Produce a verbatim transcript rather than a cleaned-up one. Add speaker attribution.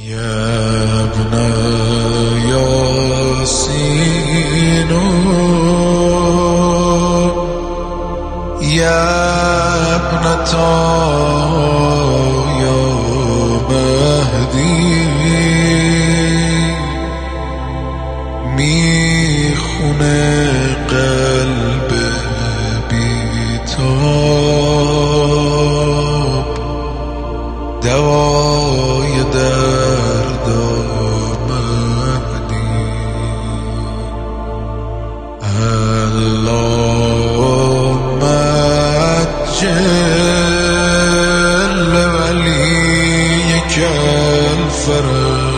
Speaker 1: يا ابن ياسين يا ابن طه يا مهدي میخونه قلب بیتاب دوای درد آمدی اللهم عجل ولیک الفرج